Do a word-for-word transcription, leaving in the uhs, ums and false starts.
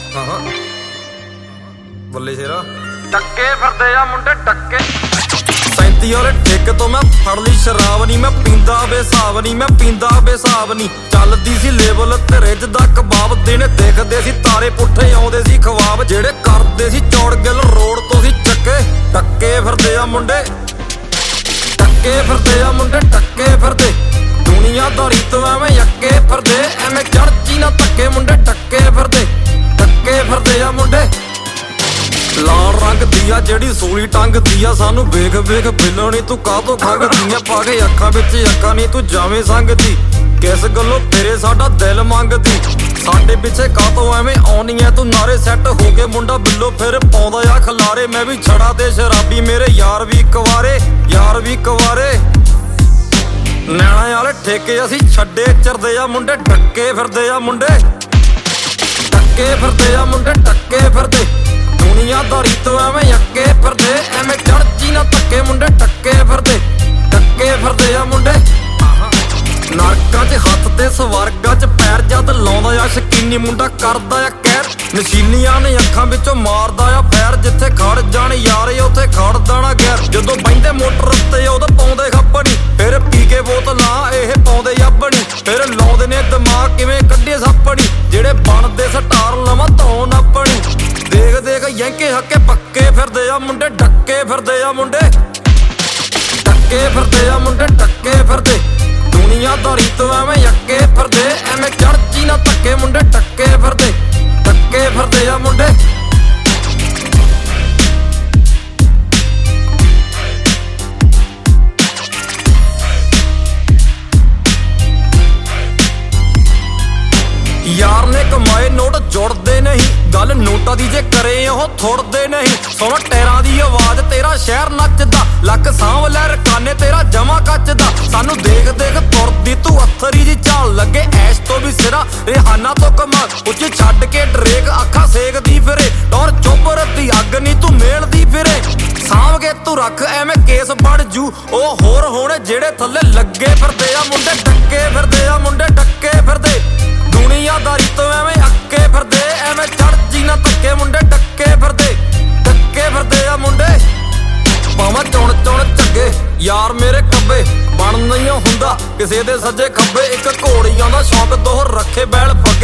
ਬੱਲੇ ਸ਼ੇਰਾ ਟੱਕੇ ਫਿਰਦੇ ਆ ਮੁੰਡੇ ਟੱਕੇ ਸੈਂਤੀ ਵਾਲੇ ਠੇਕੇ ਤੋਂ ਮੈਂ ਫੜ ਲਈ ਸ਼ਰਾਬ ਨੀ ਮੈਂ ਪੀਂਦਾ ਬੇਸਾਬ ਨੀ ਮੈਂ ਪੀਂਦਾ ਬੇਸਾਬ ਨੀ ਚੱਲਦੀ ਸੀ ਲੇਬਲ ਤੇ ਰਿੱਝਦਾ ਕਬਾਬ ਦਿਨ ਦੇਖਦੇ ਸੀ ਤਾਰੇ ਪੁੱਠੇ ਆਉਂਦੇ ਸੀ ਖਵਾਬ ਜਿਹੜੇ ਕਰਦੇ ਸੀ ਚੌੜ ਗਿੱਲ ਰੋਡ ਤੋਂ ਸੀ ਚੱਕੇ ਟੱਕੇ ਫਿਰਦੇ ਆ ਮੁੰਡੇ ਟੱਕੇ ਫਿਰਦੇ ਆ ਮੁੰਡੇ ਟੱਕੇ ਫਿਰਦੇ ਦੁਨੀਆਦਾਰੀ ਤੋਂ ਐਵੇਂ ਯੱਕੇ ਫਿਰਦੇ ਐਵੇਂ ਚੜ੍ਹਚੀ ਨਾ ਧੱਕੇ ਮੁੰਡੇ ਟੱਕੇ ਫਿਰਦੇ ਟੱਕੇ ਫਿਰਦੇ ਆ ਮੁੰਡੇ ਲਾਲ ਰੰਗ ਦੀ ਆ ਜਿਹੜੀ ਸੂਲੀ ਟੰਗਦੀ ਆ ਸਾਨੂੰ ਵੇਖ ਵੇਖ ਬਿੱਲਣੀ ਤੂੰ ਕਾਹਤੋਂ ਖੰਗਦੀ ਆ ਪਾ ਕੇ ਅੱਖਾਂ ਵਿੱਚ ਅੱਖਾਂ ਨਹੀਂ ਤੂੰ ਜਾਵੇਂ ਸੰਗਦੀ ਕਿਸ ਗੱਲੋਂ ਤੇਰੇ ਸਾਡਾ ਦਿਲ ਮੰਗਦੀ ਸਾਡੇ ਪਿੱਛੇ ਕਾਹਤੋਂ ਐਵੇਂ ਆਉਣੀ ਐ ਤੂੰ ਨਾਰੇ ਸੈੱਟ ਹੋ ਕੇ ਮੁੰਡਾ ਬਿੱਲੋ ਫਿਰ ਪਾਉਂਦਾ ਆ ਖਲਾਰੇ ਮੈਂ ਵੀ ਛੜਾ ਤੇ ਸ਼ਰਾਬੀ ਮੇਰੇ ਯਾਰ ਵੀ ਕੁਵਾਰੇ ਯਾਰ ਵੀ ਕੁਵਾਰੇ ਨੈਣਾ ਵਾਲੇ ਠੇਕੇ ਅਸੀਂ ਛੱਡੇ ਚਰਦੇ ਆ ਮੁੰਡੇ ਟੱਕੇ ਫਿਰਦੇ ਆ ਮੁੰਡੇ ਟੱਕੇ ਫਿਰਦੇ ਆ ਮੁੰਡੇ ਟੱਕੇ ਫਿਰਦੇ ਦੁਨੀਆਦਾਰੀ ਤੋਂ ਐਵੇਂ ਅੱਕੇ ਫਿਰਦੇ ਐਵੇਂ ਚੜ੍ਹਚੀ ਨਾ ਧੱਕੇ ਮੁੰਡੇ ਟੱਕੇ ਫਿਰਦੇ ਟੱਕੇ ਫਿਰਦੇ ਆ ਮੁੰਡੇ ਨਰਕਾਂ 'ਚ ਹੱਥ ਤੇ ਸਵਰਗਾਂ 'ਚ ਪੈਰ ਜਦ ਲਾਉਂਦਾ ਆ ਸ਼ਕੀਨੀ ਮੁੰਡਾ ਕਰਦਾ ਆ ਕਹਿਰ ਨਸ਼ੀਲੀਆਂ ਨੇ ਅੱਖਾਂ ਵਿੱਚੋਂ ਮਾਰਦਾ ਆ ਫੈਰ ਜਿੱਥੇ ਖੜ ਜਾਣ ਯਾਰੇ ਉੱਥੇ ਖੜ ਦੇਣਾ ਗੈਰ ਜਦੋਂ ਬਹਿੰਦੇ ਮੋਟਰ ਉੱਤੇ ਉਦੋਂ ਪਾਉਂਦੇ ਖੱਪਣੀ ਫਿਰ ਪੀ ਕੇ ਬੋਤਲਾਂ ਇਹ ਪਾਉਂਦੇ ਯੱਬਣੀ ਫਿਰ ਲਾਉਂਦੇ ਨੇ ਦਿਮਾਗ ਕਿਵੇਂ ਕੱਢੇ ਸੱਪਣੀ ਜਿਹੜੇ ਬਣਦੇ ਸਟਾਰ ਲਵਾਂ ਧੌਣ ਆਪਣੀ ਦੇਖ ਦੇਖ ਯੈਂਕੇ ਹੱਕੇ ਪੱਕੇ ਫਿਰਦੇ ਆ ਮੁੰਡੇ ਡੱਕੇ ਫਿਰਦੇ ਆ ਮੁੰਡੇ ਟੱਕੇ ਫਿਰਦੇ ਆ ਮੁੰਡੇ ਟੱਕੇ ਫਿਰਦੇ ਦੁਨੀਆਦਾਰੀ ਤੋਂ ਐਵੇਂ ਅੱਕੇ ਫਿਰਦੇ ਐਵੇਂ ਚੜ੍ਹਚੀ ਨਾ ਧੱਕੇ ਮੁੰਡੇ ਟੱਕੇ ਫਿਰਦੇ ਟੱਕੇ ਫਿਰਦੇ ਆ ਮੁੰਡੇ ਯਾਰ ਨੇ ਕਮਾਏ ਨੋਟ ਜੁੜਦੇ ਨਹੀਂ ਗੱਲ ਨੋਟਾਂ ਦੀ ਜੇ ਕਰੇ ਉਹ ਥੁੜਦੇ ਨਹੀਂ ਸੁਣ ਟੈਰਾਂ ਦੀ ਆਵਾਜ਼ ਤੇਰਾ ਸ਼ਹਿਰ ਨੱਚਦਾ ਲੱਕ ਸਾਂਭ ਲੈ ਰਕਾਨੇ ਤੇਰਾ ਜਮਾ ਕੱਚਦਾ ਸਾਨੂੰ ਦੇਖ ਦੇਖ ਤੁਰਦੀ ਤੂੰ ਅੱਥਰੀ ਜੀ ਝਾਲ ਲੱਗੇ ਐਸ਼ ਤੋਂ ਵੀ ਸਿਰਾ ਰਿਹਾਨਾ ਤੋਂ ਕਮਾਲ ਉੱਚੇ ਛੱਡ ਕੇ ਡਰੇਕ ਅੱਖਾਂ ਸੇਕਦੀ ਫਿਰੇ ਟੌਰ ਚੋਬਰ ਦੀ ਅੱਗ ਨਹੀਂ ਤੂੰ ਮੇਲਦੀ ਫਿਰੇ ਸਾਂਭ ਕੇ ਤੂੰ ਰੱਖ ਐਵੇਂ ਕੇਸ ਬੜ ਜੂ ਉਹ ਹੋਰ ਹੋਣੇ ਜਿਹੜੇ ਥੱਲੇ ਲੱਗੇ ਫਿਰਦੇ ਆ ਮੁੰਡੇ ਟੱਕੇ ਫਿਰਦੇ ਆ ਮੁੰਡੇ ਟੱਕੇ ਫਿਰਦੇ ਦੁਨੀਆਦਾਰੀ ਤੋਂ ਐਵੇਂ ਅੱਕੇ ਫਿਰਦੇ ਐਵੇਂ ਚੜ੍ਹਚੀ ਨਾ ਧੱਕੇ ਮੁੰਡੇ ਟੱਕੇ ਫਿਰਦੇ ਟੱਕੇ ਫਿਰਦੇ ਆ ਮੁੰਡੇ ਪਾਵਾਂ ਚੁਣ ਚੁਣ ਝੱਗੇ ਯਾਰ ਮੇਰੇ ਕੱਬੇ ਬਣ ਨਹੀਂ ਹੁੰਦਾ ਕਿਸੇ ਦੇ ਸੱਜੇ ਖੱਬੇ ਇੱਕ ਘੋੜੀਆਂ ਦਾ ਸ਼ੌਂਕ ਦੋਹਰ ਰੱਖੇ ਬੈਲ